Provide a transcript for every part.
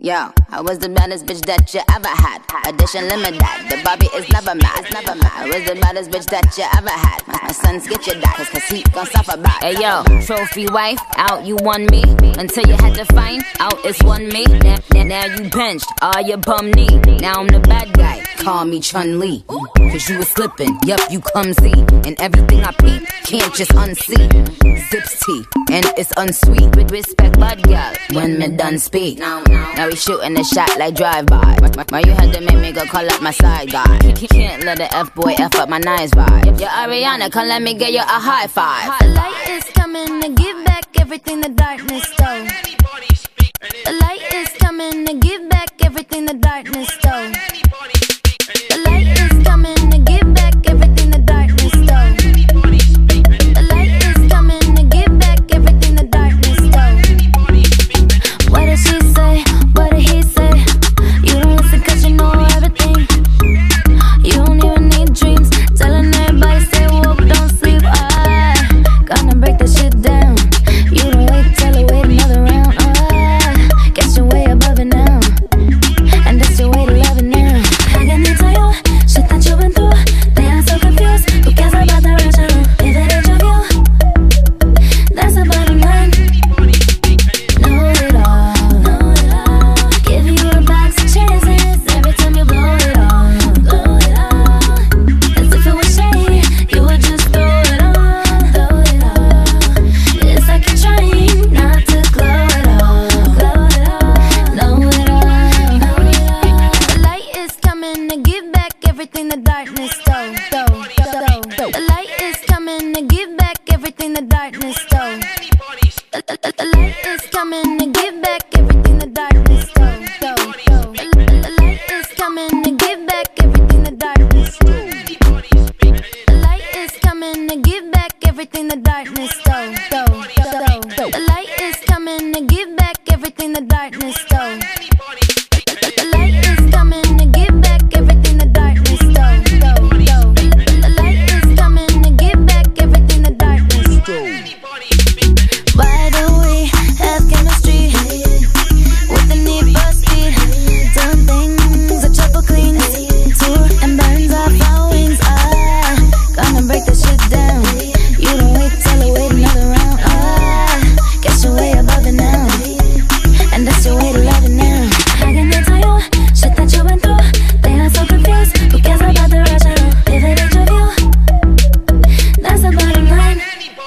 Yo, I was the baddest bitch that you ever had. Edition limited, the Bobby is never mad. I was the baddest bitch that you ever had. My sons get you that, cause he gon' suffer back. Hey yo, trophy wife, out you won me. Until you had to find out it's one me. Now you benched, all your bum knee. Now I'm the bad guy, call me Chun-Li. Cause you was slipping, yup, you clumsy. And everything I peep, can't just unsee. Zips tea, and it's unsweet. With respect, bud girl, when me done speak. Now we shooting a shot like drive-by. Why you had to make me go call up my side guy? Can't let the F-boy F up my nice vibe. Yo, Ariana, come let me get you a high five. The light is coming to give back everything the darkness stole. The light is coming to give back everything the darkness stole. The light is coming to give back everything the darkness stole. The light is coming to give back everything the darkness stole. What did she say? What did he say? You don't listen cause you know everything. You don't even need dreams. Telling everybody stay woke, don't sleep. Gonna break that shit down. You don't wait till I wait another round. Guess you're way above it now. And that's your way to love it now. I can tell you shit that you've been through. They are so confused. Who cares about the rational? If it ain't your view, that's the bottom line. Know it all, know it all. Give you a box of chances every time you blow it all, blow it all. As if it was shady, you would just throw it on, throw it all. It's like you're trying not to glow it all, glow it all. Know it all, know it all. The light is coming to give back everything the darkness stole. The light is coming to give back everything the darkness stole. The light is coming to give back everything the darkness stole. The light is coming to give back everything the darkness stole. The light is coming to give back everything the darkness stole. The light is coming to give back everything the darkness stole. The light is coming to give back everything the darkness stole. The light is coming to give back everything the darkness stole. Why do we have chemistry with the need for speed? Doing things that triple clean, tour and burns off our wings. Gonna break that shit down. You don't wait till I wait another round. Guess you're way above it now, and that's your way to love it now. I can tell you shit that you've been through. They are so confused. Who cares about the rational? If it ain't your view, that's the bottom line.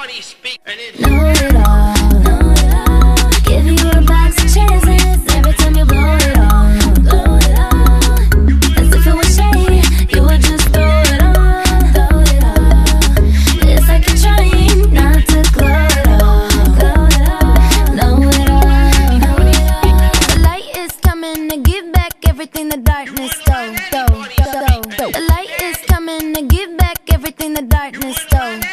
Know it all, know it all. Give you a box of chances every time you blow it all, blow it all. As if it was shady, you would just throw it on, throw it all. It's like you're trying not to glow it all, glow it all. Know it all, know it all. The light is coming to give back everything the darkness stole. The light is coming to give back everything the darkness stole.